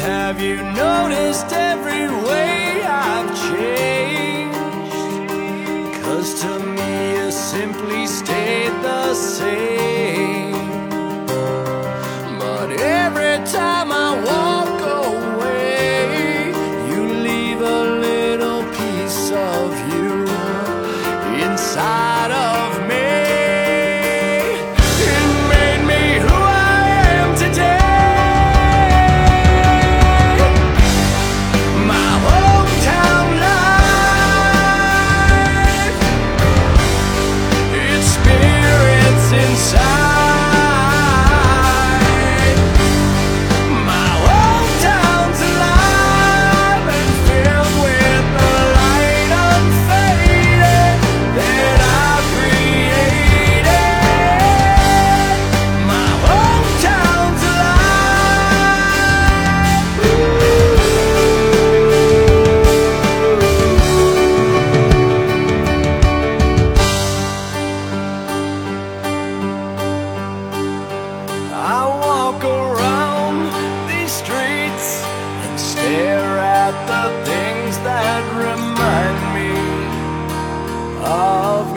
Have you noticed every way I've changed? 'Cause to me you simply stayed the same. But every time I walk away, you leave a little piece of you inside of me. It made me who I am today. I walk around these streets and stare at the things that remind me of